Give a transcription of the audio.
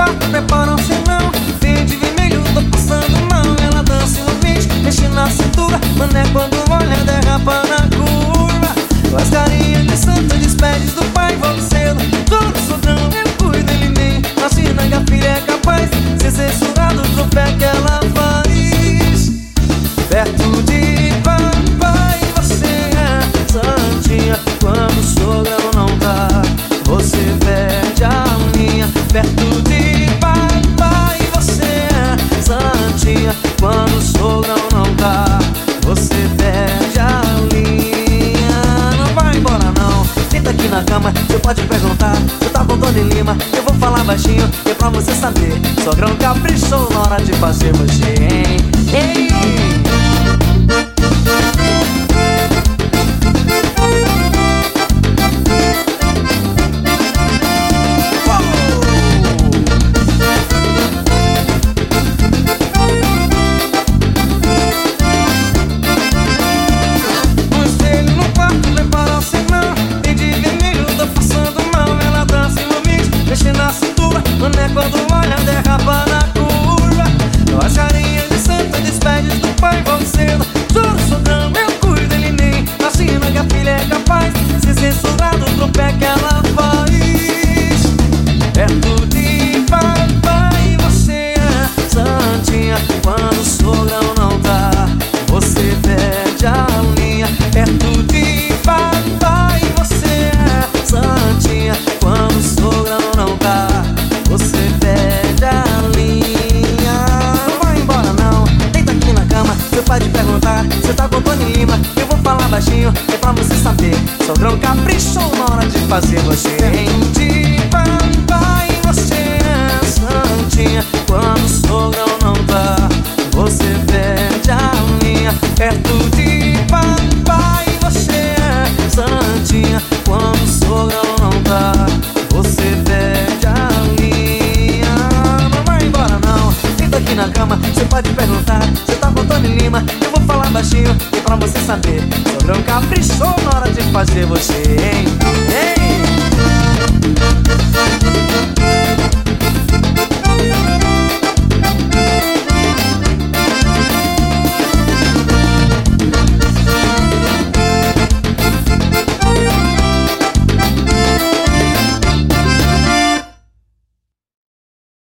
quarto, prepara o senão. Vem de vermelho, tô passando mal. Ela dança no beat, mexe na cintura. Mané quando olha, derrapa na curva. Com as carinhas de santo, despede do pai, volta cedo. Todo sogrão, eu cuido, ele nem assina que a filha é capaz de ser censurado pro pé que ela faz. Perto de papai, você é santinha. Quando o sogrão não tá, você perde a linha. Perto de papai, você é santinha. Quando o sogrão não tá, você perde a linha. Não vai embora não, senta aqui na cama. Você pode perguntar, eu tá com Tony Lima. Eu vou falar baixinho, que é pra você saber. Sogrão caprichou na hora de fazer você, hein? Ei! Mané quando olha, derrapa na curva. Com as carinhas de santa, despede do pai, volta cedo. Juro, sogrão, eu cuido, ele nem assina que a filha é capaz de ser censurado pro pé que ela faz. Perto de papai, você é santinha. Quando o sogrão não tá, você perde a linha. Perto de papai, você é santinha. Quando o sogrão não tá, você perde a linha. Não vai embora não, deita aqui na cama. Você pode perguntar, você tá com Tony Lima. Eu vou falar baixinho, é pra você saber. Sogrão caprichou na hora de fazer você. Perto de papai, você é santinha. Quando o sogrão não tá, você perde a linha. Perto de papai, você é santinha. Quando o sogrão não tá, você perde a linha. Não vai embora não, senta aqui na cama. Você pode perguntar, você tá com Tony Lima. Eu vou falar baixinho, é pra você saber. Sogrão caprichou na hora de fazer você, hein?